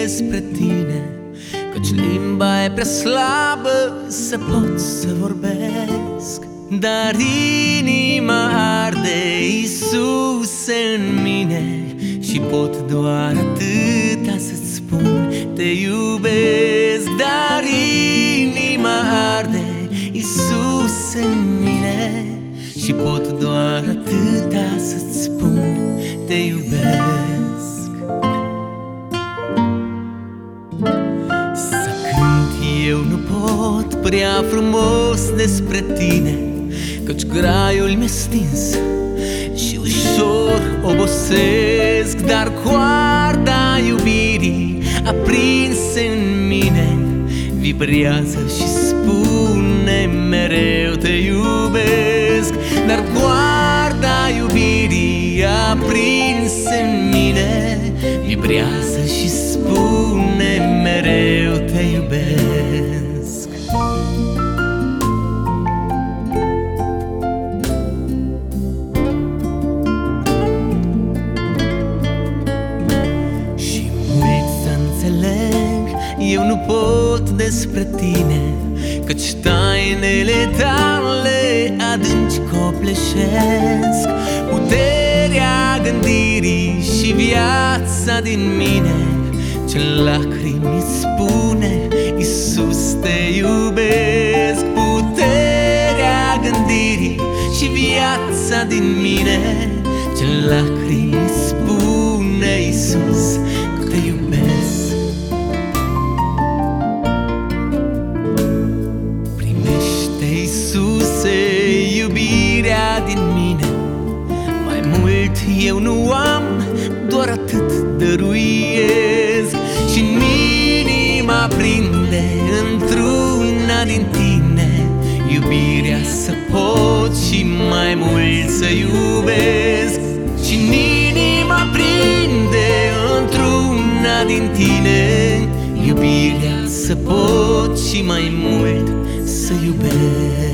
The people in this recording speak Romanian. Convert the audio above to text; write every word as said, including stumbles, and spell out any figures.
despre tine, căci limba e prea slabă să pot să vorbesc. Dar inima arde, Iisuse, în mine, și pot doar atâta să-ți spun: te iubesc. Dar inima arde, Iisuse, în mine, și pot doar atâta să-ți spun: te iubesc. Să cânt eu nu pot prea frumos despre tine, căci graiul mi-e stins și ușor obosesc. Dar coarda iubirii aprinse în mine vibrează și spune mereu: te iubesc. Dar coarda iubirii aprinse în mine vibrează și spune mereu: te iubesc. Și mult să înțeleg eu nu pot despre tine, căci tainele tale adânci copleșesc puterea gândirii și viața din mine, ce lacrimi spune: Iisus, te iubesc. Puterea gândirii și viața din mine, ce lacrimi spune: Iisus, te iubesc. Iisuse, iubirea din mine, mai mult eu nu am, doar atât dăruiesc. Și-n inima prinde într-una din tine iubirea să pot și mai mult să iubesc. Și-n inima prinde într-una din tine iubirea să pot și mai mult să iubesc.